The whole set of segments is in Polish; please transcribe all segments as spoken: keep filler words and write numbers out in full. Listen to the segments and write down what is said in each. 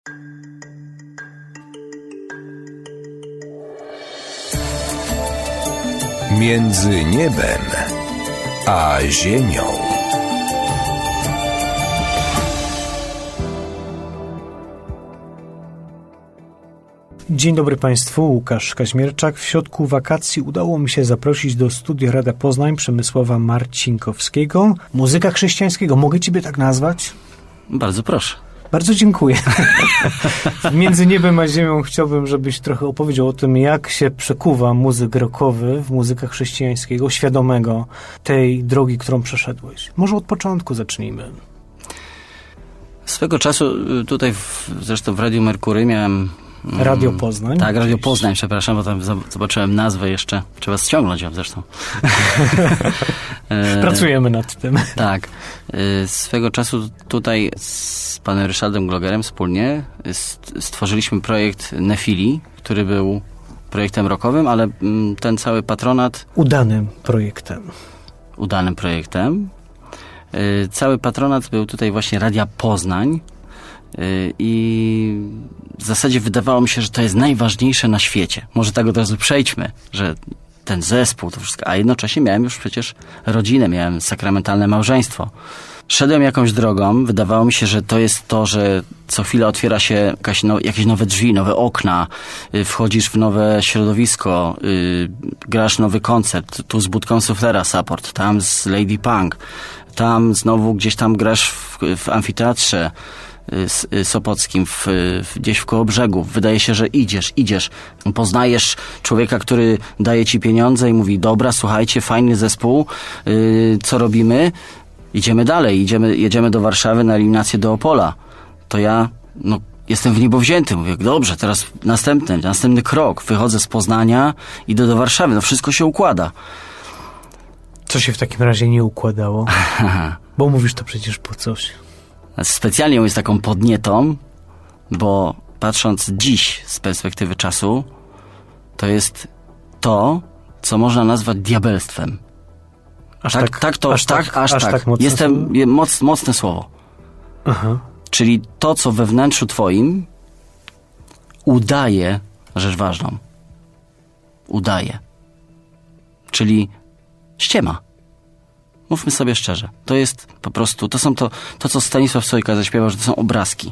Między niebem a ziemią. Dzień dobry Państwu, Łukasz Kaźmierczak. W środku wakacji udało mi się zaprosić do studia Radia Poznań Przemysława Marcinkowskiego. Muzyka chrześcijańskiego. Mogę Ciebie tak nazwać? Bardzo proszę. Bardzo dziękuję. Między niebem a ziemią chciałbym, żebyś trochę opowiedział o tym, jak się przekuwa muzyk rockowy w muzykę chrześcijańskiego, świadomego tej drogi, którą przeszedłeś. Może od początku zacznijmy. Swego czasu tutaj, w, zresztą w Radiu Merkury miałem... Radio Poznań. Tak, Radio Poznań, przepraszam, bo tam zobaczyłem nazwę jeszcze. Trzeba ściągnąć ją zresztą. Pracujemy nad tym. Tak. Swego czasu tutaj z panem Ryszardem Glogerem wspólnie stworzyliśmy projekt Nefili, który był projektem rockowym, ale ten cały patronat... Udanym projektem. Udanym projektem. Cały patronat był tutaj właśnie Radia Poznań. I w zasadzie wydawało mi się, że to jest najważniejsze na świecie. Może tak od razu przejdźmy, że ten zespół, to wszystko, a jednocześnie miałem już przecież rodzinę, miałem sakramentalne małżeństwo. Szedłem jakąś drogą, wydawało mi się, że to jest to, że co chwilę otwiera się jakaś no, jakieś nowe drzwi, nowe okna, yy, wchodzisz w nowe środowisko, yy, grasz nowy koncert, tu z Budką Suflera support, tam z Lady Punk, tam znowu gdzieś tam grasz w, w amfiteatrze sopockim, w, w, gdzieś w Kołobrzegu. Wydaje się, że idziesz, idziesz. Poznajesz człowieka, który daje ci pieniądze i mówi, dobra, słuchajcie, fajny zespół, yy, co robimy? Idziemy dalej, idziemy, jedziemy do Warszawy na eliminację do Opola. To ja, no, jestem w niebo wzięty. Mówię, dobrze, teraz następny, następny krok. Wychodzę z Poznania, idę do Warszawy. No, wszystko się układa. Co się w takim razie nie układało? Bo mówisz to przecież po coś. Specjalnie mówię z taką podnietą, bo patrząc dziś z perspektywy czasu, to jest to, co można nazwać diabelstwem. Aż tak, tak, tak to, aż tak, tak, aż aż tak. tak mocne Jestem, słowo? je, moc, mocne słowo. Aha. Czyli to, co we wnętrzu twoim udaje rzecz ważną. Udaje. Czyli ściema. Mówmy sobie szczerze. To jest po prostu, to są to, to co Stanisław Sojka zaśpiewał, że to są obrazki.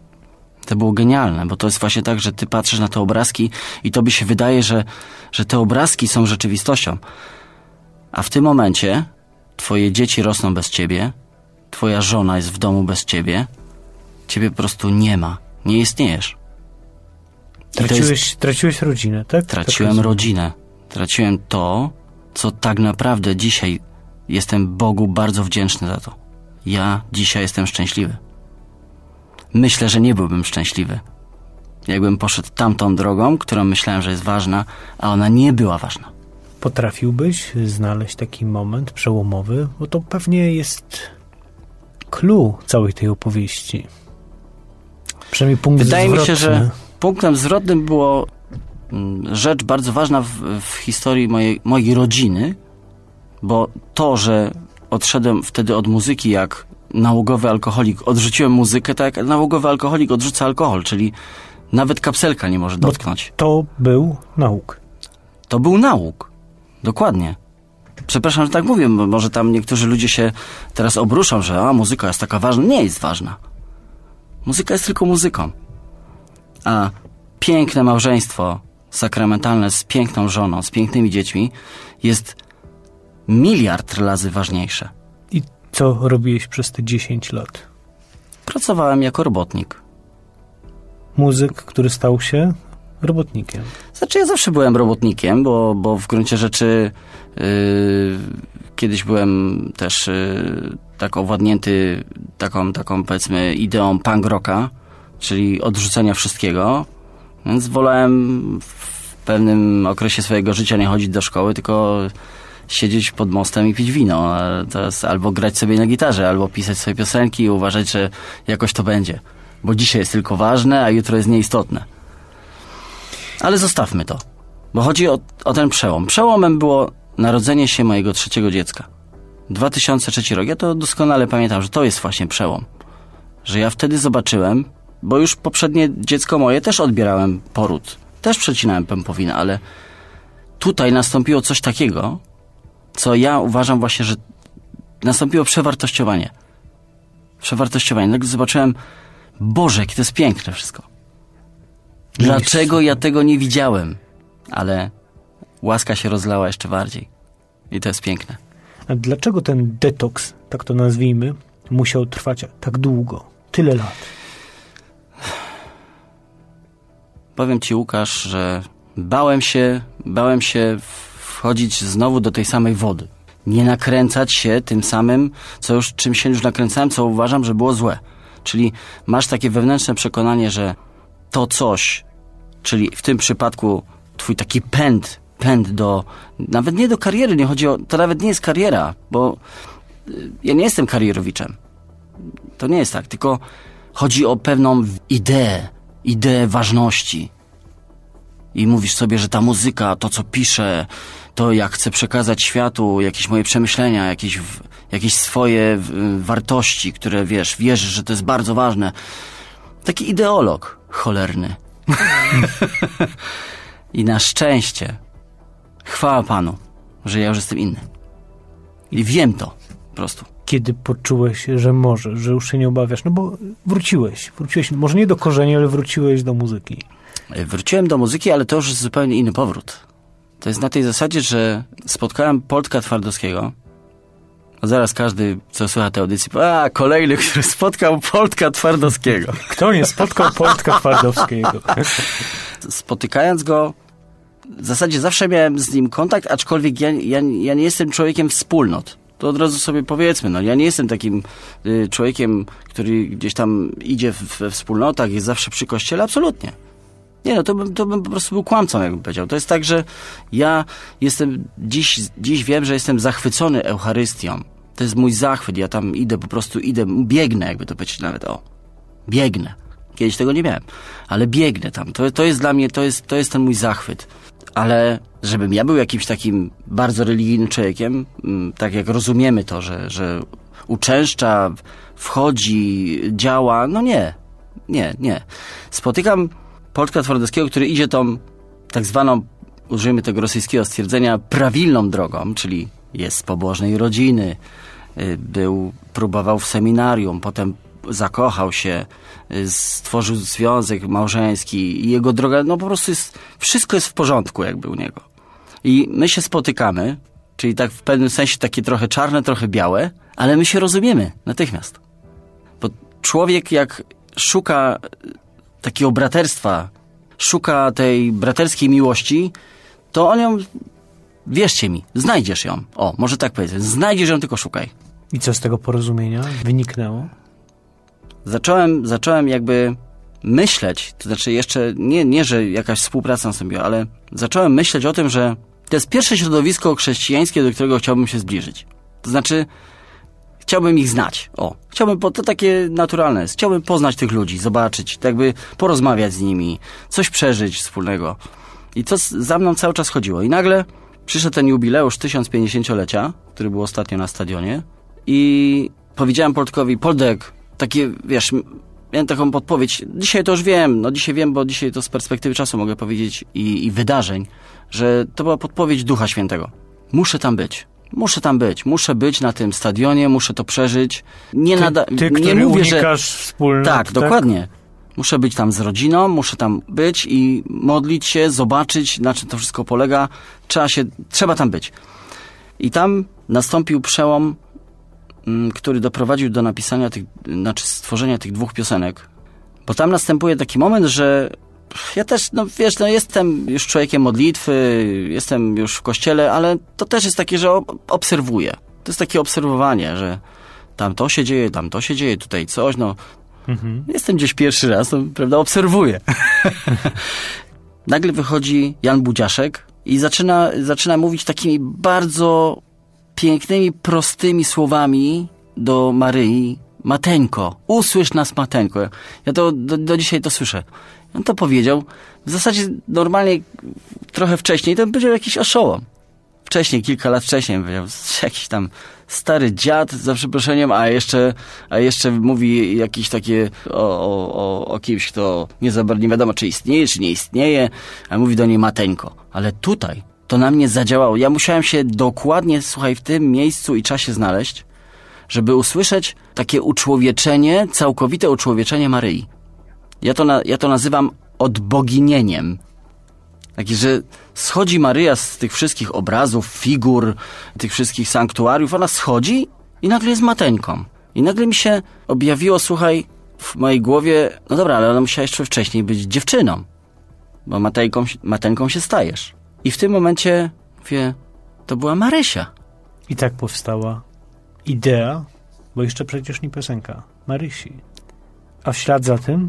To było genialne, bo to jest właśnie tak, że ty patrzysz na te obrazki i tobie się wydaje, że, że te obrazki są rzeczywistością. A w tym momencie twoje dzieci rosną bez ciebie, twoja żona jest w domu bez ciebie, ciebie po prostu nie ma. Nie istniejesz. Traciłeś, jest, traciłeś rodzinę, tak? Traciłem tak rodzinę. Traciłem to, co tak naprawdę dzisiaj jestem Bogu bardzo wdzięczny za to. Ja dzisiaj jestem szczęśliwy. Myślę, że nie byłbym szczęśliwy, jakbym poszedł tamtą drogą, którą myślałem, że jest ważna, a ona nie była ważna. Potrafiłbyś znaleźć taki moment przełomowy? Bo to pewnie jest clue całej tej opowieści. Przynajmniej punkt Wydaje zwrotny. mi się, że punktem zwrotnym było rzecz bardzo ważna w, w historii mojej, mojej rodziny, bo to, że odszedłem wtedy od muzyki jak nałogowy alkoholik, odrzuciłem muzykę tak jak nałogowy alkoholik odrzuca alkohol, czyli nawet kapselka nie może dotknąć. Bo to był nauk. To był nauk. Dokładnie. Przepraszam, że tak mówię, bo może tam niektórzy ludzie się teraz obruszą, że a, muzyka jest taka ważna. Nie jest ważna. Muzyka jest tylko muzyką. A piękne małżeństwo sakramentalne z piękną żoną, z pięknymi dziećmi jest miliard razy ważniejsze. I co robiłeś przez te dziesięć lat? Pracowałem jako robotnik. Muzyk, który stał się robotnikiem. Znaczy ja zawsze byłem robotnikiem, bo, bo w gruncie rzeczy yy, kiedyś byłem też yy, tak owładnięty taką, taką powiedzmy ideą punk rocka, czyli odrzucenia wszystkiego, więc wolałem w pewnym okresie swojego życia nie chodzić do szkoły, tylko siedzieć pod mostem i pić wino, to jest albo grać sobie na gitarze, albo pisać sobie piosenki i uważać, że jakoś to będzie. Bo dzisiaj jest tylko ważne, a jutro jest nieistotne. Ale zostawmy to, bo chodzi o, o ten przełom. Przełomem było narodzenie się mojego trzeciego dziecka. dwa tysiące trzeci rok. Ja to doskonale pamiętam, że to jest właśnie przełom. Że ja wtedy zobaczyłem, bo już poprzednie dziecko moje też odbierałem poród. Też przecinałem pępowinę, ale tutaj nastąpiło coś takiego, co ja uważam właśnie, że nastąpiło przewartościowanie. Przewartościowanie. Nagle zobaczyłem, Boże, jakie to jest piękne wszystko. Dlaczego ja tego nie widziałem? Ale łaska się rozlała jeszcze bardziej. I to jest piękne. A dlaczego ten detoks, tak to nazwijmy, musiał trwać tak długo? Tyle lat. Powiem ci, Łukasz, że bałem się, bałem się wchodzić znowu do tej samej wody. Nie nakręcać się tym samym, co już, czym się już nakręcałem, co uważam, że było złe. Czyli masz takie wewnętrzne przekonanie, że to coś, czyli w tym przypadku twój taki pęd, pęd do, nawet nie do kariery, nie chodzi o, to nawet nie jest kariera, bo ja nie jestem karierowiczem. To nie jest tak, tylko chodzi o pewną ideę, ideę ważności. I mówisz sobie, że ta muzyka, to co piszę, to jak chcę przekazać światu jakieś moje przemyślenia, jakieś, jakieś swoje wartości, które wiesz, wierzysz, że to jest bardzo ważne. Taki ideolog cholerny. I na szczęście, chwała Panu, że ja już jestem inny. I wiem to po prostu. Kiedy poczułeś, że możesz, że już się nie obawiasz? No bo wróciłeś. Wróciłeś, może nie do korzeni, ale wróciłeś do muzyki. Wróciłem do muzyki, ale to już jest zupełnie inny powrót. To jest na tej zasadzie, że spotkałem Polka Twardowskiego. A zaraz każdy, co słucha tej audycji, powie, a kolejny, który spotkał Polka Twardowskiego. Kto nie spotkał Polka Twardowskiego? Spotykając go, w zasadzie zawsze miałem z nim kontakt, aczkolwiek ja, ja, ja nie jestem człowiekiem wspólnot. To od razu sobie powiedzmy, no ja nie jestem takim y, człowiekiem, który gdzieś tam idzie w, we wspólnotach, jest zawsze przy kościele, absolutnie. Nie no, to bym, to bym po prostu był kłamcą, jakbym powiedział. To jest tak, że ja jestem, dziś, dziś wiem, że jestem zachwycony Eucharystią. To jest mój zachwyt, ja tam idę, po prostu idę, biegnę, jakby to powiedzieć nawet, o, biegnę. Kiedyś tego nie miałem, ale biegnę tam. To, to jest dla mnie, to jest, to jest ten mój zachwyt. Ale żebym ja był jakimś takim bardzo religijnym człowiekiem, tak jak rozumiemy to, że, że uczęszcza, wchodzi, działa, no nie, nie, nie. Spotykam Polka Twardowskiego, który idzie tą tak zwaną, użyjmy tego rosyjskiego stwierdzenia, prawilną drogą, czyli jest z pobożnej rodziny, był, próbował w seminarium, potem zakochał się, stworzył związek małżeński i jego droga, no po prostu jest, wszystko jest w porządku jakby u niego. I my się spotykamy, czyli tak w pewnym sensie takie trochę czarne, trochę białe, ale my się rozumiemy natychmiast. Bo człowiek jak szuka takiego braterstwa, szuka tej braterskiej miłości, to on ją, wierzcie mi, znajdziesz ją. O, może tak powiedzieć, znajdziesz ją, tylko szukaj. I co z tego porozumienia wyniknęło? Zacząłem, zacząłem jakby myśleć, to znaczy jeszcze nie, nie, że jakaś współpraca nastąpiła, ale zacząłem myśleć o tym, że to jest pierwsze środowisko chrześcijańskie, do którego chciałbym się zbliżyć. To znaczy chciałbym ich znać. O, chciałbym, bo to takie naturalne jest. Chciałbym poznać tych ludzi, zobaczyć, jakby porozmawiać z nimi, coś przeżyć wspólnego. I to za mną cały czas chodziło. I nagle przyszedł ten jubileusz tysiąc pięćdziesięciolecia, który był ostatnio na stadionie i powiedziałem Polkowi, Poldek, takie, wiesz, miałem taką podpowiedź, dzisiaj to już wiem, no dzisiaj wiem, bo dzisiaj to z perspektywy czasu mogę powiedzieć i, i wydarzeń, że to była podpowiedź Ducha Świętego. Muszę tam być. Muszę tam być. Muszę być na tym stadionie, muszę to przeżyć. Nie, ty, nada- ty, nie mówię, że... wspólnot, tak, tak, dokładnie. Muszę być tam z rodziną, muszę tam być i modlić się, zobaczyć, na czym to wszystko polega. Trzeba się, trzeba tam być. I tam nastąpił przełom, który doprowadził do napisania tych, znaczy stworzenia tych dwóch piosenek. Bo tam następuje taki moment, że ja też, no wiesz, no jestem już człowiekiem modlitwy, jestem już w kościele, ale to też jest takie, że obserwuję. To jest takie obserwowanie, że tam to się dzieje, tam to się dzieje, tutaj coś, no. Mhm. Jestem gdzieś pierwszy raz, no, prawda, obserwuję. Nagle wychodzi Jan Budziaszek i zaczyna, zaczyna mówić takimi bardzo pięknymi, prostymi słowami do Maryi. Mateńko, usłysz nas, Mateńko. Ja to do, do dzisiaj to słyszę. On to powiedział. W zasadzie normalnie trochę wcześniej to bym powiedział jakiś oszołom. Wcześniej, kilka lat wcześniej powiedział jakiś tam stary dziad, za przeproszeniem, a jeszcze, a jeszcze mówi jakieś takie o, o, o, o kimś, kto nie za bardzo nie wiadomo, czy istnieje, czy nie istnieje, a mówi do niej mateńko. Ale tutaj to na mnie zadziałało. Ja musiałem się dokładnie, słuchaj, w tym miejscu i czasie znaleźć, żeby usłyszeć takie uczłowieczenie, całkowite uczłowieczenie Maryi. Ja to, na, ja to nazywam odboginieniem. Taki, że schodzi Maryja z tych wszystkich obrazów, figur, tych wszystkich sanktuariów, ona schodzi i nagle jest mateńką. I nagle mi się objawiło, słuchaj, w mojej głowie, no dobra, ale ona musiała jeszcze wcześniej być dziewczyną, bo mateńką, mateńką się stajesz. I w tym momencie, mówię, to była Marysia. I tak powstała idea, bo jeszcze przecież nie piosenka, Marysi. A w ślad za tym?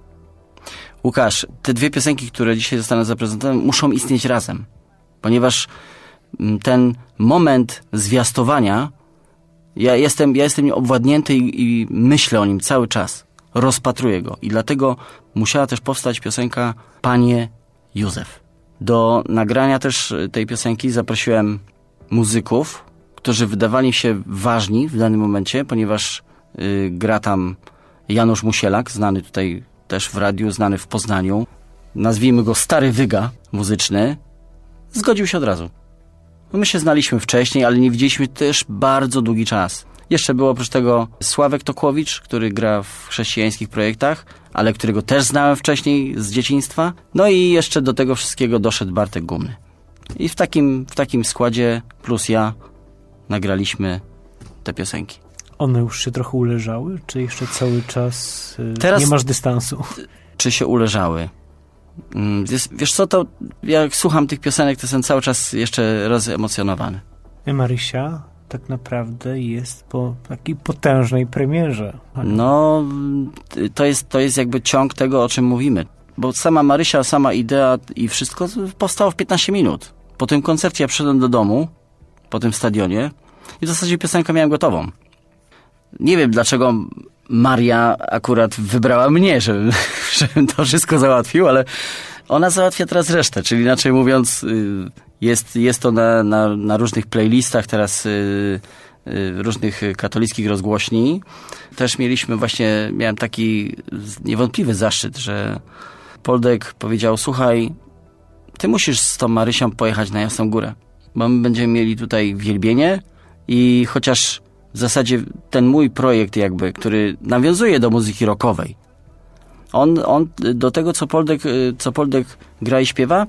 Łukasz, te dwie piosenki, które dzisiaj zostaną zaprezentowane, muszą istnieć razem. Ponieważ ten moment zwiastowania, ja jestem, ja jestem obwładnięty i, i myślę o nim cały czas. Rozpatruję go. I dlatego musiała też powstać piosenka Panie Józef. Do nagrania też tej piosenki zaprosiłem muzyków, którzy wydawali się ważni w danym momencie, ponieważ y, gra tam Janusz Musielak, znany tutaj też w radiu, znany w Poznaniu. Nazwijmy go Stary Wyga muzyczny. Zgodził się od razu. My się znaliśmy wcześniej, ale nie widzieliśmy też bardzo długi czas. Jeszcze był oprócz tego Sławek Tokłowicz, który gra w chrześcijańskich projektach, ale którego też znałem wcześniej z dzieciństwa. No i jeszcze do tego wszystkiego doszedł Bartek Gumny. I w takim, w takim składzie plus ja nagraliśmy te piosenki. One już się trochę uleżały? Czy jeszcze cały czas y, Teraz, nie masz dystansu? Czy się uleżały? Wiesz, wiesz co, to jak słucham tych piosenek, to jestem cały czas jeszcze rozemocjonowany. Marysia tak naprawdę jest po takiej potężnej premierze. No, to jest, to jest jakby ciąg tego, o czym mówimy. Bo sama Marysia, sama idea i wszystko powstało w piętnaście minut. Po tym koncercie ja przyszedłem do domu, po tym stadionie i w zasadzie piosenkę miałem gotową. Nie wiem, dlaczego Maria akurat wybrała mnie, żebym, żebym to wszystko załatwił, ale ona załatwia teraz resztę, czyli inaczej mówiąc, jest, jest to na, na, na różnych playlistach teraz różnych katolickich rozgłośni. Też mieliśmy właśnie, miałem taki niewątpliwy zaszczyt, że Poldek powiedział, słuchaj, ty musisz z tą Marysią pojechać na Jasną Górę, bo my będziemy mieli tutaj wielbienie i chociaż w zasadzie ten mój projekt jakby, który nawiązuje do muzyki rockowej, on, on do tego, co Poldek, co Poldek gra i śpiewa,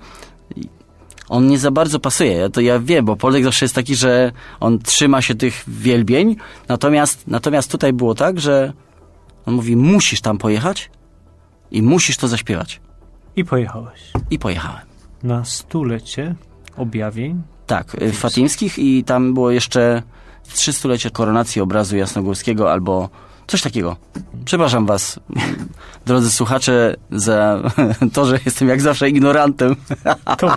on nie za bardzo pasuje. To ja wiem, bo Poldek zawsze jest taki, że on trzyma się tych wielbień, natomiast, natomiast tutaj było tak, że on mówi, musisz tam pojechać i musisz to zaśpiewać. I pojechałeś. I pojechałem. Na stulecie objawień? Tak, fatimskich i tam było jeszcze trzystulecie koronacji obrazu jasnogórskiego albo coś takiego. Przepraszam was, drodzy słuchacze, za to, że jestem jak zawsze ignorantem. To...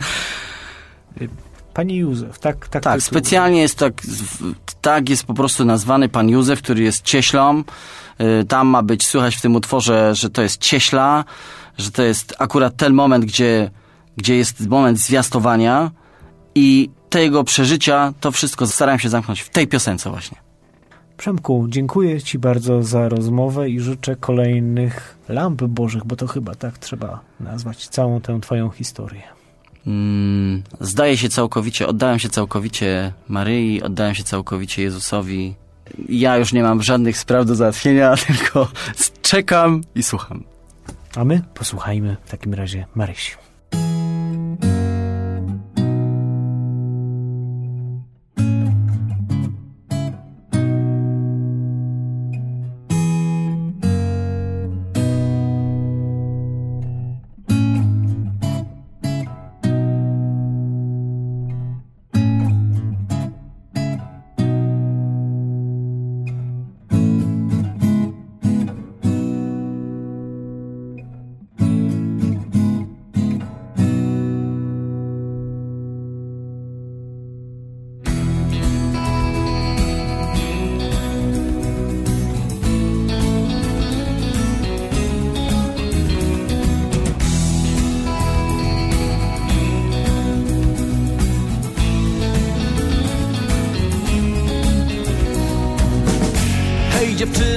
Pani Józef, tak? Tak, tak specjalnie jest tak, tak jest po prostu nazwany Pan Józef, który jest cieślą. Tam ma być słychać w tym utworze, że to jest cieśla, że to jest akurat ten moment, gdzie, gdzie jest moment zwiastowania i tego przeżycia, to wszystko staram się zamknąć w tej piosence właśnie. Przemku, dziękuję ci bardzo za rozmowę i życzę kolejnych lamp bożych, bo to chyba tak trzeba nazwać całą tę twoją historię. Mm, zdaję się całkowicie, oddałem się całkowicie Maryi, oddałem się całkowicie Jezusowi. Ja już nie mam żadnych spraw do załatwienia, tylko czekam i słucham. A my posłuchajmy w takim razie Marysi.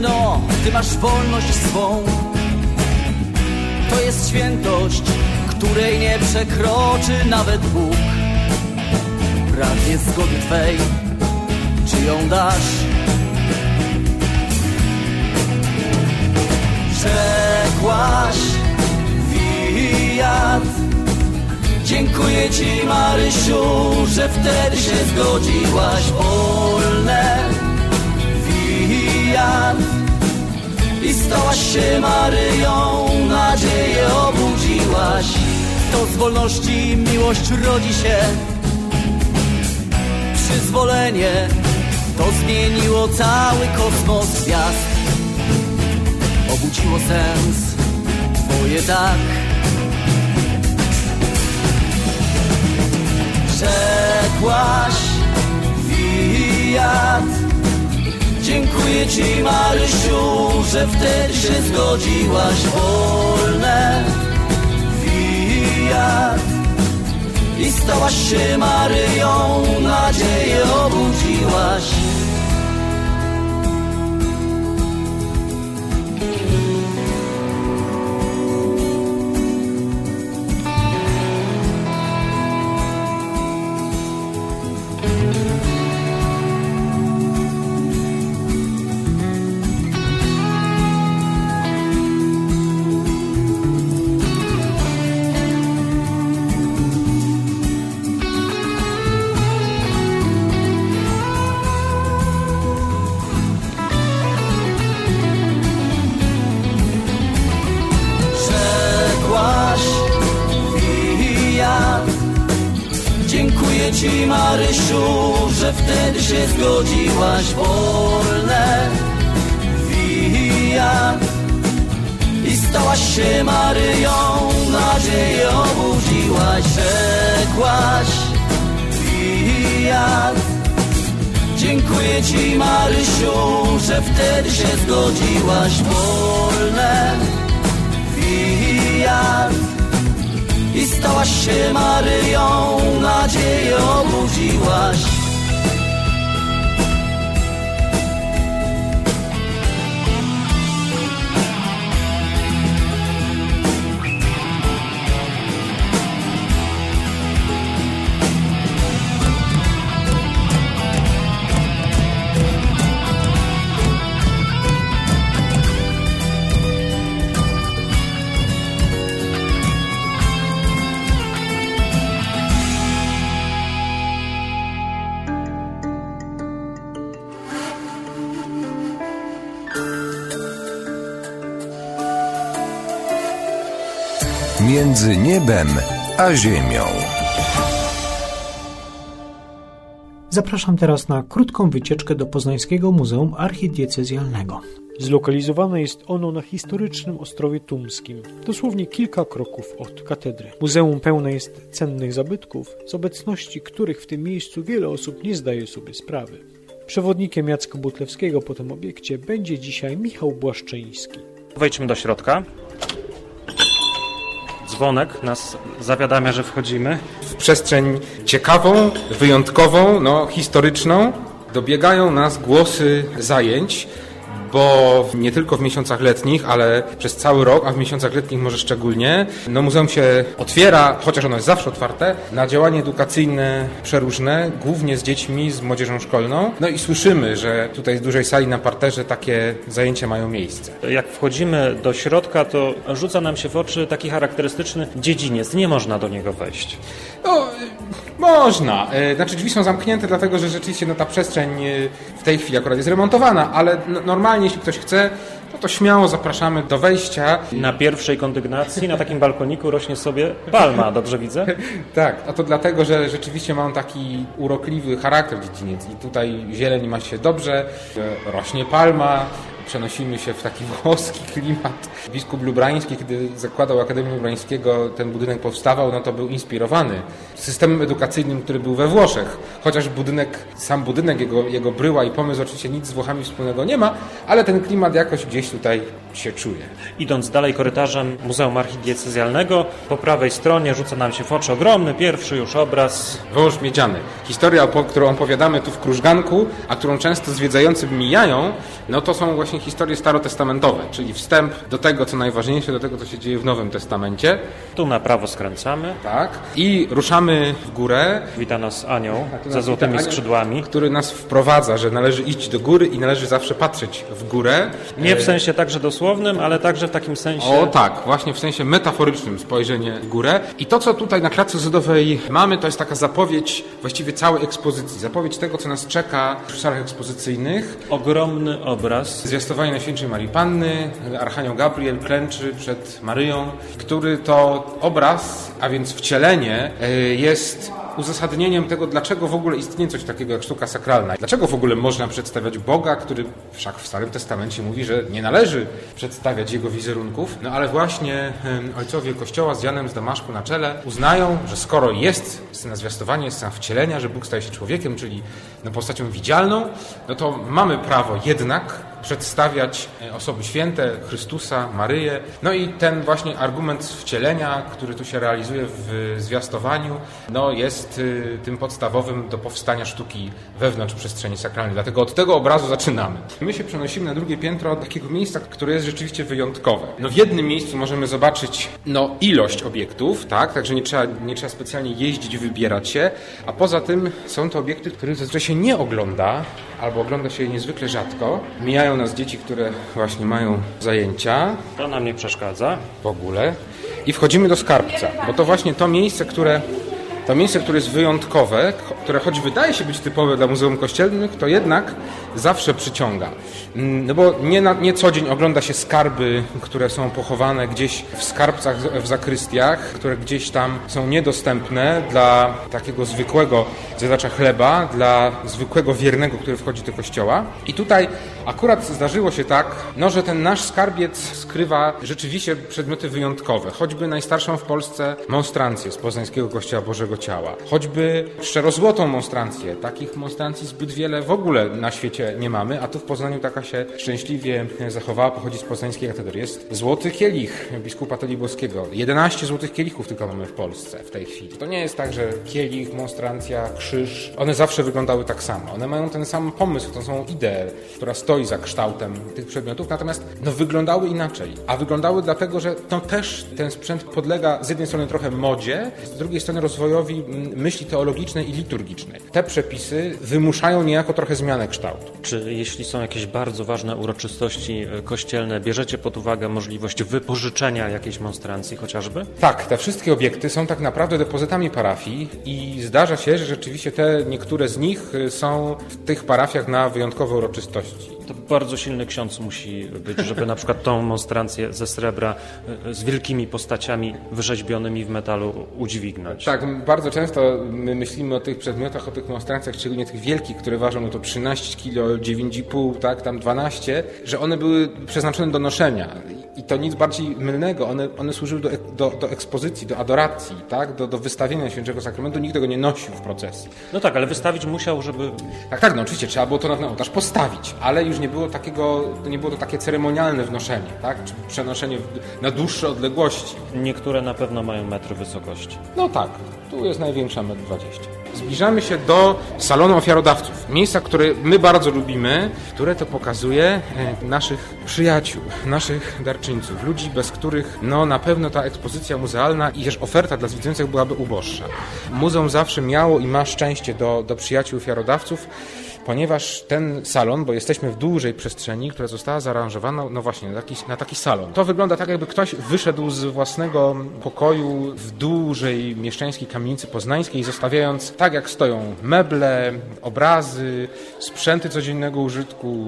syno, ty masz wolność swą. To jest świętość, której nie przekroczy nawet Bóg. Pragnie zgody twej, czy ją dasz? Rzekłaś Fiat. Dziękuję ci, Marysiu, że wtedy się zgodziłaś. Wolne Fiat. I stałaś się Maryją, nadzieję obudziłaś. To z wolności miłość rodzi się. Przyzwolenie to zmieniło cały kosmos gwiazd. Obudziło sens twoje tak. Rzekłaś Fiat. Dziękuję ci, Marysiu, że wtedy się zgodziłaś. Wolne Fiat. I stałaś się Maryją, nadzieję obudziłaś. Dziękuję ci, Marysiu, że wtedy się zgodziłaś. Wolne Fiat. I stałaś się Maryją, nadzieję obudziłaś. Rzekłaś Fiat. Dziękuję ci, Marysiu, że wtedy się zgodziłaś. Wolne Fiat. I stałaś się Maryją, nadzieję obudziłaś. Między niebem a ziemią. Zapraszam teraz na krótką wycieczkę do Poznańskiego Muzeum Archidiecezjalnego. Zlokalizowane jest ono na historycznym Ostrowie Tumskim, dosłownie kilka kroków od katedry. Muzeum pełne jest cennych zabytków, z obecności których w tym miejscu wiele osób nie zdaje sobie sprawy. Przewodnikiem Jacka Butlewskiego po tym obiekcie będzie dzisiaj Michał Błaszczyński. Wejdźmy do środka. Dzwonek nas zawiadamia, że wchodzimy. W przestrzeń ciekawą, wyjątkową, no, historyczną. Dobiegają nas głosy zajęć, bo nie tylko w miesiącach letnich, ale przez cały rok, a w miesiącach letnich może szczególnie, no muzeum się otwiera, chociaż ono jest zawsze otwarte, na działania edukacyjne przeróżne, głównie z dziećmi, z młodzieżą szkolną. No i słyszymy, że tutaj z dużej sali na parterze takie zajęcia mają miejsce. Jak wchodzimy do środka, to rzuca nam się w oczy taki charakterystyczny dziedziniec. Nie można do niego wejść. No, można. Znaczy drzwi są zamknięte, dlatego że rzeczywiście no, ta przestrzeń w tej chwili akurat jest remontowana, ale normalnie jeśli ktoś chce, no to śmiało zapraszamy do wejścia. Na pierwszej kondygnacji, na takim balkoniku rośnie sobie palma, dobrze widzę? Tak, a to dlatego, że rzeczywiście ma on taki urokliwy charakter dziedziniec i tutaj zieleń ma się dobrze, rośnie palma, przenosimy się w taki włoski klimat. Biskup Lubrański, kiedy zakładał Akademię Lubrańskiego, ten budynek powstawał, no to był inspirowany systemem edukacyjnym, który był we Włoszech. Chociaż budynek, sam budynek, jego, jego bryła i pomysł oczywiście nic z Włochami wspólnego nie ma, ale ten klimat jakoś gdzieś tutaj się czuje. Idąc dalej korytarzem Muzeum Archidiecezjalnego, po prawej stronie rzuca nam się w oczy ogromny, pierwszy już obraz. Wąż miedziany. Historia, którą opowiadamy tu w Krużganku, a którą często zwiedzający mijają, no to są właśnie właśnie historie starotestamentowe, czyli wstęp do tego, co najważniejsze, do tego, co się dzieje w Nowym Testamencie. Tu na prawo skręcamy. Tak. I ruszamy w górę. Wita nas anioł nas ze złotymi anioł, skrzydłami. Który nas wprowadza, że należy iść do góry i należy zawsze patrzeć w górę. Nie w sensie także dosłownym, ale także w takim sensie... O tak, właśnie w sensie metaforycznym spojrzenie w górę. I to, co tutaj na klatce Zydowej mamy, to jest taka zapowiedź właściwie całej ekspozycji. Zapowiedź tego, co nas czeka w salach ekspozycyjnych. Ogromny obraz. Zwiastowanie Najświętszej Marii Panny. Archanioł Gabriel klęczy przed Maryją, który to obraz, a więc wcielenie, jest uzasadnieniem tego, dlaczego w ogóle istnieje coś takiego jak sztuka sakralna. Dlaczego w ogóle można przedstawiać Boga, który wszak w Starym Testamencie mówi, że nie należy przedstawiać Jego wizerunków. No ale właśnie ojcowie Kościoła z Janem z Damaszku na czele uznają, że skoro jest scena zwiastowania, jest scena wcielenia, że Bóg staje się człowiekiem, czyli no, postacią widzialną, no to mamy prawo jednak przedstawiać osoby święte, Chrystusa, Maryję. No i ten właśnie argument wcielenia, który tu się realizuje w zwiastowaniu, no jest y, tym podstawowym do powstania sztuki wewnątrz przestrzeni sakralnej. Dlatego od tego obrazu zaczynamy. My się przenosimy na drugie piętro takiego miejsca, które jest rzeczywiście wyjątkowe. No w jednym miejscu możemy zobaczyć no ilość obiektów, tak, także nie trzeba, nie trzeba specjalnie jeździć, wybierać się, a poza tym są to obiekty, których zazwyczaj się nie ogląda, albo ogląda się je niezwykle rzadko. Mijają nas dzieci, które właśnie mają zajęcia. To nam nie przeszkadza. W ogóle. I wchodzimy do skarbca, bo to właśnie to miejsce, które to miejsce, które jest wyjątkowe, które choć wydaje się być typowe dla muzeum kościelnych, to jednak zawsze przyciąga. No bo nie, na, nie co dzień ogląda się skarby, które są pochowane gdzieś w skarbcach, w zakrystiach, które gdzieś tam są niedostępne dla takiego zwykłego zjadacza chleba, dla zwykłego wiernego, który wchodzi do kościoła. I tutaj akurat zdarzyło się tak, no, że ten nasz skarbiec skrywa rzeczywiście przedmioty wyjątkowe. Choćby najstarszą w Polsce monstrancję z Poznańskiego Kościoła Bożego Ciała. Choćby szczerozłotą monstrancję. Takich monstrancji zbyt wiele w ogóle na świecie nie mamy, a tu w Poznaniu taka się szczęśliwie zachowała, pochodzi z poznańskiej katedry. Jest złoty kielich biskupa Tolibowskiego. jedenaście złotych kielichów tylko mamy w Polsce w tej chwili. To nie jest tak, że kielich, monstrancja, krzyż, one zawsze wyglądały tak samo. One mają ten sam pomysł, tą samą ideę, która stoi za kształtem tych przedmiotów, natomiast no, wyglądały inaczej. A wyglądały dlatego, że no, też ten sprzęt podlega z jednej strony trochę modzie, z drugiej strony rozwojowi myśli teologicznej i liturgicznej. Te przepisy wymuszają niejako trochę zmianę kształtu. Czy jeśli są jakieś bardzo ważne uroczystości kościelne, bierzecie pod uwagę możliwość wypożyczenia jakiejś monstrancji chociażby? Tak, te wszystkie obiekty są tak naprawdę depozytami parafii i zdarza się, że rzeczywiście te niektóre z nich są w tych parafiach na wyjątkowe uroczystości. To bardzo silny ksiądz musi być, żeby na przykład tą monstrancję ze srebra z wielkimi postaciami wyrzeźbionymi w metalu udźwignąć. Tak, bardzo często my myślimy o tych przedmiotach, o tych monstrancjach, szczególnie tych wielkich, które ważą no to trzynaście kilo, dziewięć i pół, tak, tam dwanaście, że one były przeznaczone do noszenia. I to nic bardziej mylnego. One, one służyły do, do, do ekspozycji, do adoracji, tak, do, do wystawienia Świętego Sakramentu. Nikt tego nie nosił w procesji. No tak, ale wystawić musiał, żeby... Tak, tak, no oczywiście, trzeba było to na ten ołtarz postawić, ale już nie było takiego, nie było to takie ceremonialne wnoszenie, tak, czy przenoszenie na dłuższe odległości. Niektóre na pewno mają metr wysokości. No tak, tu jest największa metr dwadzieścia. Zbliżamy się do salonu ofiarodawców. Miejsca, które my bardzo lubimy, które to pokazuje naszych przyjaciół, naszych darczyńców, ludzi, bez których no na pewno ta ekspozycja muzealna i też oferta dla zwiedzających byłaby uboższa. Muzeum zawsze miało i ma szczęście do, do przyjaciół ofiarodawców, ponieważ ten salon, bo jesteśmy w dużej przestrzeni, która została zaaranżowana, no właśnie, na taki, na taki salon. To wygląda tak, jakby ktoś wyszedł z własnego pokoju w dużej mieszczańskiej kamienicy poznańskiej, zostawiając tak, jak stoją meble, obrazy, sprzęty codziennego użytku,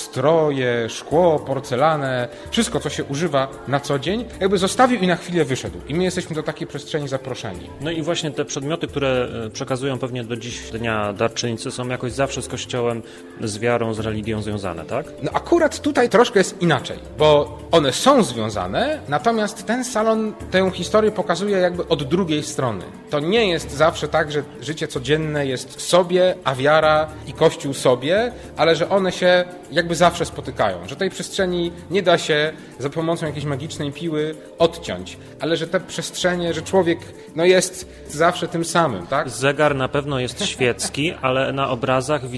stroje, szkło, porcelanę, wszystko, co się używa na co dzień, jakby zostawił i na chwilę wyszedł. I my jesteśmy do takiej przestrzeni zaproszeni. No i właśnie te przedmioty, które przekazują pewnie do dziś dnia darczyńcy, są jakoś zawsze z Kościołem, z wiarą, z religią związane, tak? No akurat tutaj troszkę jest inaczej, bo one są związane, natomiast ten salon tę historię pokazuje jakby od drugiej strony. To nie jest zawsze tak, że życie codzienne jest sobie, a wiara i Kościół sobie, ale że one się jakby zawsze spotykają, że tej przestrzeni nie da się za pomocą jakiejś magicznej piły odciąć, ale że te przestrzenie, że człowiek no jest zawsze tym samym, tak? Zegar na pewno jest świecki, ale na obrazach widzimy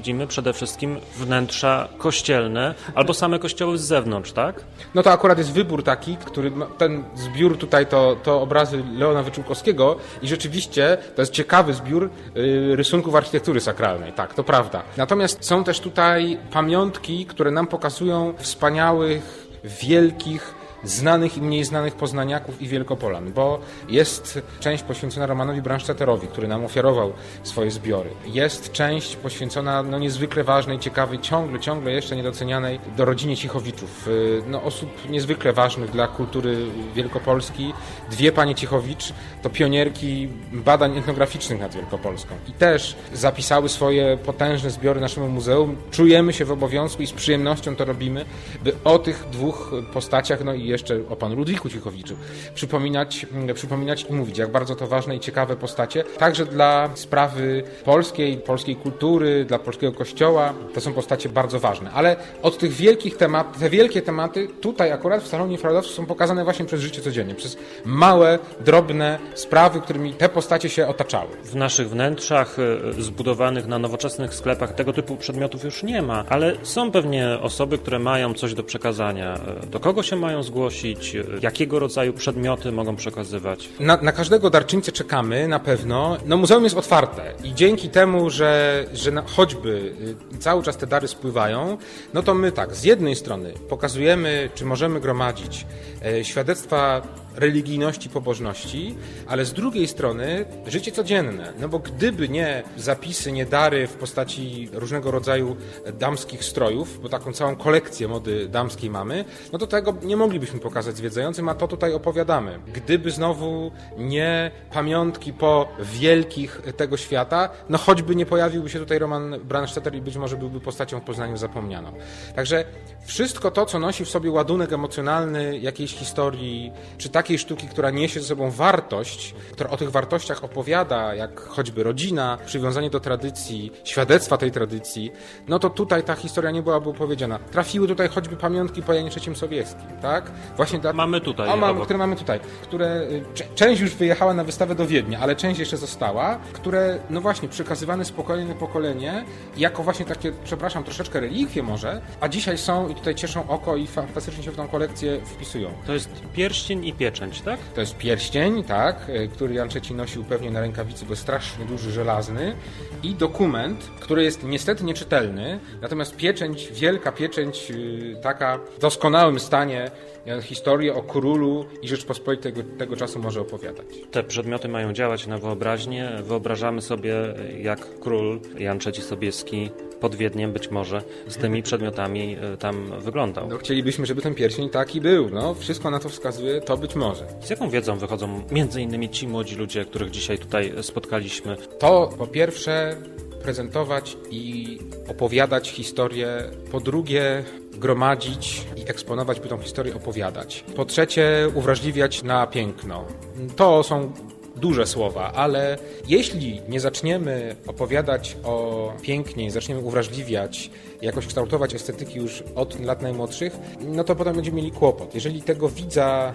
widzimy przede wszystkim wnętrza kościelne albo same kościoły z zewnątrz, tak? No to akurat jest wybór taki, który ten zbiór tutaj to, to obrazy Leona Wyczółkowskiego i rzeczywiście to jest ciekawy zbiór y, rysunków architektury sakralnej, tak, to prawda. Natomiast są też tutaj pamiątki, które nam pokazują wspaniałych, wielkich, znanych i mniej znanych poznaniaków i Wielkopolan, bo jest część poświęcona Romanowi Bransztetterowi, który nam ofiarował swoje zbiory. Jest część poświęcona no, niezwykle ważnej, ciekawej, ciągle, ciągle jeszcze niedocenianej do rodzinie Cichowiczów. No, osób niezwykle ważnych dla kultury Wielkopolski. Dwie panie Cichowicz to pionierki badań etnograficznych nad Wielkopolską i też zapisały swoje potężne zbiory naszemu muzeum. Czujemy się w obowiązku i z przyjemnością to robimy, by o tych dwóch postaciach, no i jeszcze o panu Ludwiku Cichowiczu przypominać, przypominać i mówić, jak bardzo to ważne i ciekawe postacie. Także dla sprawy polskiej, polskiej kultury, dla polskiego kościoła, to są postacie bardzo ważne. Ale od tych wielkich tematów, te wielkie tematy tutaj akurat w Salonie Fraudowskim są pokazane właśnie przez życie codziennie, przez małe, drobne sprawy, którymi te postacie się otaczały. W naszych wnętrzach zbudowanych na nowoczesnych sklepach tego typu przedmiotów już nie ma, ale są pewnie osoby, które mają coś do przekazania. Do kogo się mają zgłosić? Jakiego rodzaju przedmioty mogą przekazywać? Na, na każdego darczyńcę czekamy na pewno. No, muzeum jest otwarte i dzięki temu, że, że na, choćby cały czas te dary spływają, no to my tak, z jednej strony pokazujemy, czy możemy gromadzić e, świadectwa religijności, pobożności, ale z drugiej strony życie codzienne. No bo gdyby nie zapisy, nie dary w postaci różnego rodzaju damskich strojów, bo taką całą kolekcję mody damskiej mamy, no to tego nie moglibyśmy pokazać zwiedzającym, a to tutaj opowiadamy. Gdyby znowu nie pamiątki po wielkich tego świata, no choćby nie pojawiłby się tutaj Roman Brandstetter i być może byłby postacią w Poznaniu zapomnianą. Także wszystko to, co nosi w sobie ładunek emocjonalny jakiejś historii, czy takiej sztuki, która niesie ze sobą wartość, która o tych wartościach opowiada, jak choćby rodzina, przywiązanie do tradycji, świadectwa tej tradycji, no to tutaj ta historia nie byłaby opowiedziana. Trafiły tutaj choćby pamiątki po Janie trzecim Sobieskim, tak? Właśnie dla... Mamy tutaj. O, mamy, które mamy tutaj, które część już wyjechała na wystawę do Wiednia, ale część jeszcze została, które, no właśnie, przekazywane z pokolenia na pokolenie, jako właśnie takie, przepraszam, troszeczkę relikwie może, a dzisiaj są i tutaj cieszą oko i fantastycznie się w tą kolekcję wpisują. To jest pierścień i pieczęć, tak? To jest pierścień, tak, który Jan trzeci nosił pewnie na rękawicy, bo strasznie duży, żelazny, i dokument, który jest niestety nieczytelny, natomiast pieczęć, wielka pieczęć, taka w doskonałym stanie, historię o królu i Rzeczpospolitej tego, tego czasu może opowiadać. Te przedmioty mają działać na wyobraźnię. Wyobrażamy sobie, jak król Jan trzeci Sobieski pod Wiedniem być może z tymi przedmiotami tam wyglądał. No, chcielibyśmy, żeby ten pierścień taki był. No, wszystko na to wskazuje, to być może. Z jaką wiedzą wychodzą między innymi ci młodzi ludzie, których dzisiaj tutaj spotkaliśmy? To po pierwsze prezentować i opowiadać historię, po drugie gromadzić i eksponować, by tą historię opowiadać. Po trzecie uwrażliwiać na piękno. To są duże słowa, ale jeśli nie zaczniemy opowiadać o pięknie, nie zaczniemy uwrażliwiać, jakoś kształtować estetyki już od lat najmłodszych, no to potem będziemy mieli kłopot. Jeżeli tego widza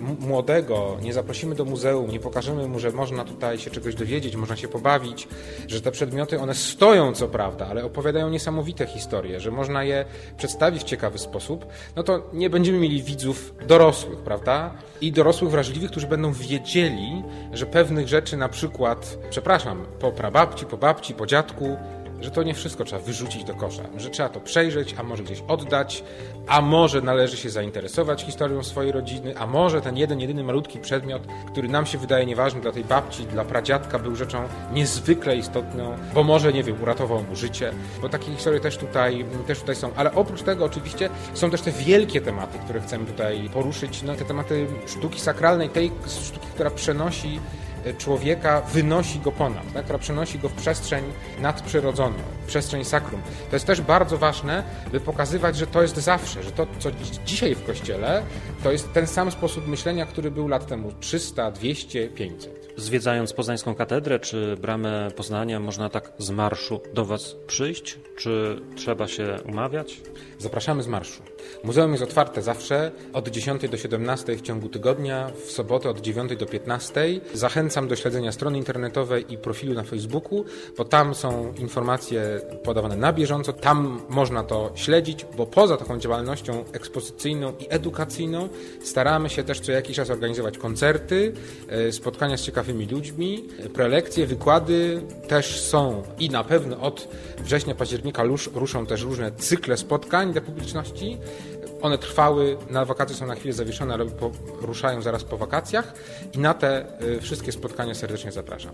młodego nie zaprosimy do muzeum, nie pokażemy mu, że można tutaj się czegoś dowiedzieć, można się pobawić, że te przedmioty, one stoją co prawda, ale opowiadają niesamowite historie, że można je przedstawić w ciekawy sposób, no to nie będziemy mieli widzów dorosłych, prawda? I dorosłych wrażliwych, którzy będą wiedzieli, że pewnych rzeczy, na przykład, przepraszam, po prababci, po babci, po dziadku, że to nie wszystko trzeba wyrzucić do kosza, że trzeba to przejrzeć, a może gdzieś oddać, a może należy się zainteresować historią swojej rodziny, a może ten jeden, jedyny malutki przedmiot, który nam się wydaje nieważny dla tej babci, dla pradziadka, był rzeczą niezwykle istotną, bo może, nie wiem, uratował mu życie, bo takie historie też tutaj, też tutaj są. Ale oprócz tego oczywiście są też te wielkie tematy, które chcemy tutaj poruszyć, no, te tematy sztuki sakralnej, tej sztuki, która przenosi człowieka, wynosi go ponad, tak? Która przenosi go w przestrzeń nadprzyrodzoną, w przestrzeń sakrum. To jest też bardzo ważne, by pokazywać, że to jest zawsze, że to, co dzisiaj w Kościele, to jest ten sam sposób myślenia, który był lat temu trzysta, dwieście, pięćset. zwiedzając Poznańską Katedrę czy Bramę Poznania, można tak z marszu do Was przyjść? Czy trzeba się umawiać? Zapraszamy z marszu. Muzeum jest otwarte zawsze od dziesiątej do siedemnastej w ciągu tygodnia, w sobotę od dziewiątej do piętnastej. Zachęcam do śledzenia strony internetowej i profilu na Facebooku, bo tam są informacje podawane na bieżąco. Tam można to śledzić, bo poza taką działalnością ekspozycyjną i edukacyjną staramy się też co jakiś czas organizować koncerty, spotkania z ciekawymi ludźmi, prelekcje, wykłady też są i na pewno od września, października ruszą też różne cykle spotkań dla publiczności. One trwały, na wakacje są na chwilę zawieszone, ale po, ruszają zaraz po wakacjach i na te y, wszystkie spotkania serdecznie zapraszam.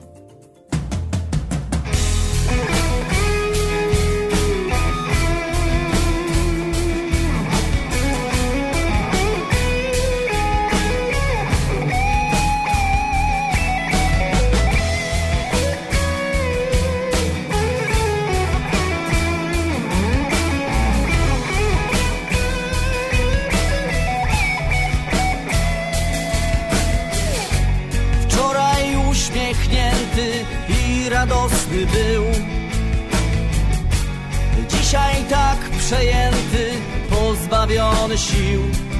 Radosny był, dzisiaj tak przejęty, pozbawiony sił.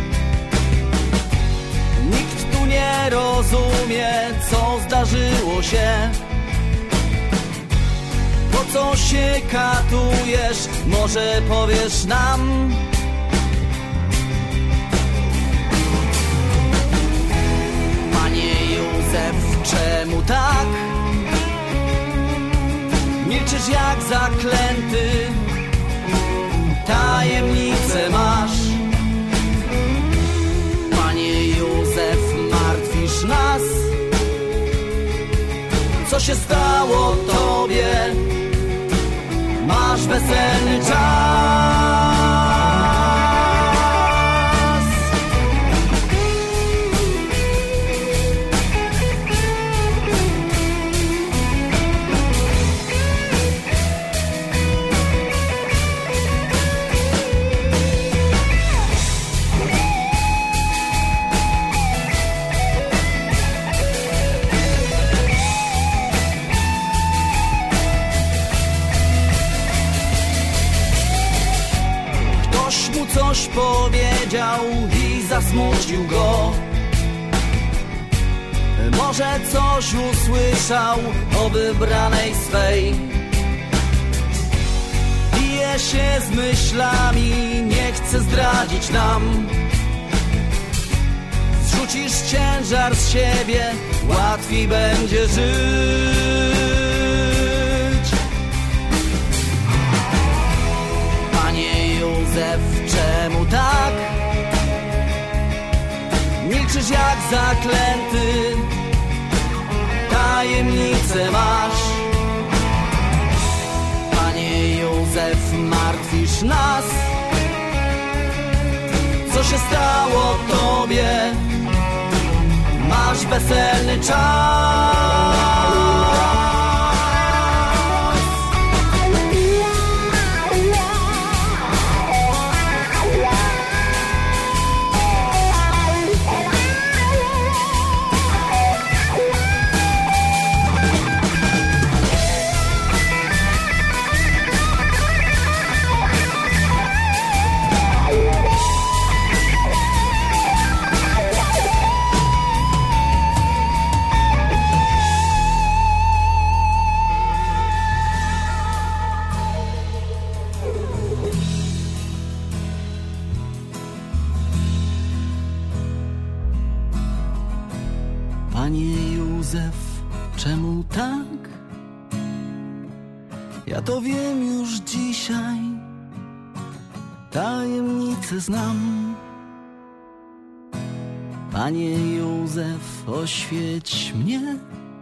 Nikt tu nie rozumie, co zdarzyło się. Po co się katujesz, może powiesz nam? Panie Józef, czemu tak? Milczysz jak zaklęty, tajemnicę masz. Panie Józef, martwisz nas. Co się stało tobie? Masz weselny czas. Coś powiedział i zasmucił go. Może coś usłyszał o wybranej swej. Bije się z myślami, nie chce zdradzić nam. Zrzucisz ciężar z siebie, łatwiej będzie żyć. Panie Józef, czemu tak? Milczysz jak zaklęty, tajemnicę masz. Panie Józef, martwisz nas. Co się stało tobie? Masz weselny czas. Panie Józef, czemu tak? Ja to wiem już dzisiaj, tajemnicę znam. Panie Józef, oświeć mnie,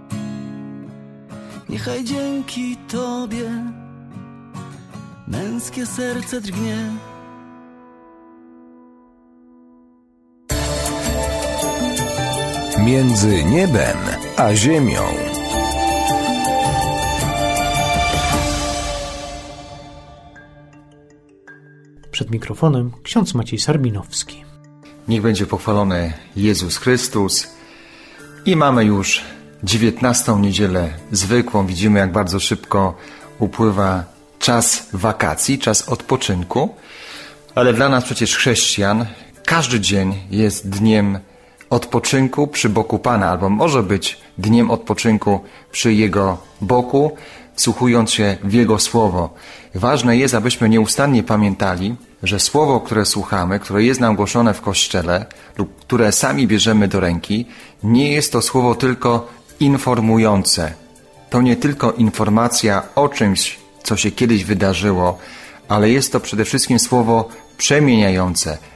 niechaj dzięki Tobie męskie serce drgnie. Między niebem a ziemią. Przed mikrofonem ksiądz Maciej Sarbinowski. Niech będzie pochwalony Jezus Chrystus. I mamy już dziewiętnastą niedzielę zwykłą. Widzimy, jak bardzo szybko upływa czas wakacji, czas odpoczynku, ale dla nas przecież chrześcijan każdy dzień jest dniem odpoczynku przy boku Pana, albo może być dniem odpoczynku przy Jego boku, wsłuchując się w Jego Słowo. Ważne jest, abyśmy nieustannie pamiętali, że Słowo, które słuchamy, które jest nam głoszone w Kościele lub które sami bierzemy do ręki, nie jest to Słowo tylko informujące. To nie tylko informacja o czymś, co się kiedyś wydarzyło, ale jest to przede wszystkim Słowo przemieniające,